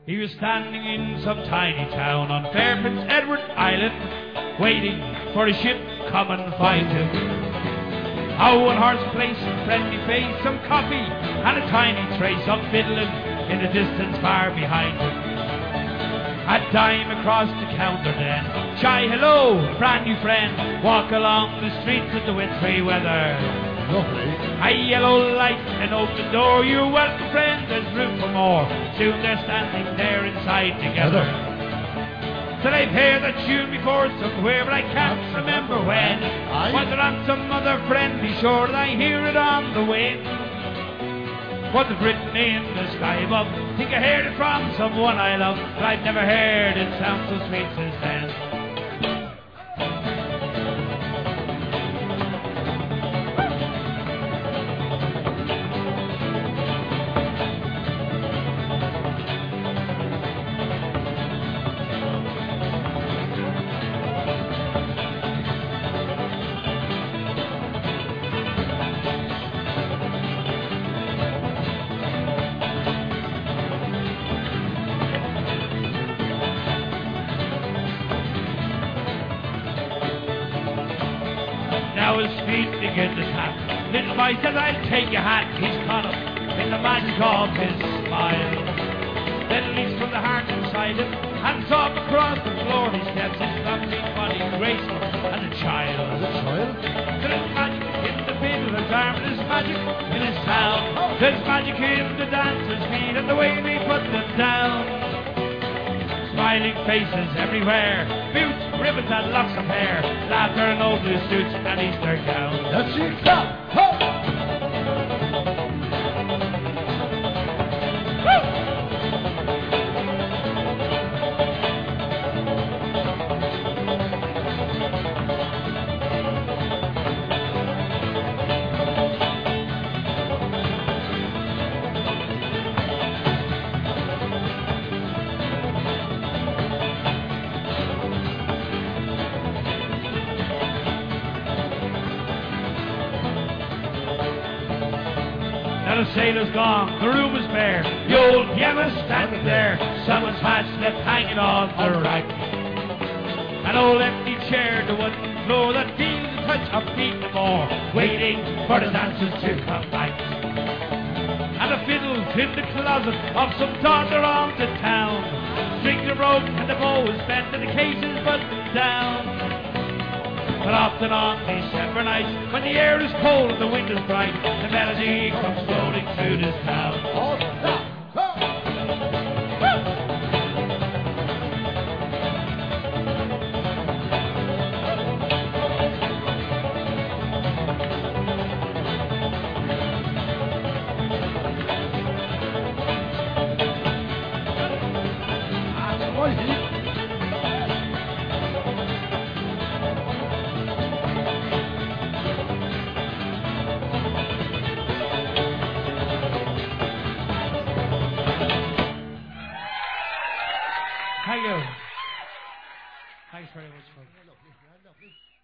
He was standing in some tiny town on fair Prince Edward Island, waiting for a ship come and find him. A one-horse place, friendly face, some coffee, and a tiny trace of fiddling in the distance far behind him. A dime across the counter then, shy hello, a brand new friend, walk along the streets of the wintry weather. Lovely. A yellow light, an open door, you're welcome friend, there's room for more. Soon they're standing there inside together. Till I've heard that tune before somewhere, but I can't remember when. Was it on some other friendly shore that I hear it on the wind? Was it written in the sky above? Think I heard it from someone I love, but I've never heard it sound so sweet since then. Now his feet begin to tap. Little boy says, I'll take your hat. He's caught up in the magic of his smile. Then leaps from the heart inside him, hands off across the floor. He steps his lovely body, graceful and a child. There's magic in the fiddler's arm, there's magic in his sound. There's magic in the dancer's feet and the way they put them down. Smiling faces everywhere, boots, ribbons and locks of hair, laughter and old blue suits and Easter gowns. Let's see, stop! Now the sailor's gone, the room is bare, the old piano's standing there, someone's hat's left hanging on the rack. An old empty chair, the wooden floor that feels the touch of feet no more, waiting for the dancers to come back. And the fiddle's in the closet of some daughter on the town, strings are broken and the bow is bent and the case is buttoned down. But often on December nights, when the air is cold and the wind is bright, the melody comes floating through this town. Oh, stop! Thank you. Thanks very much, folks.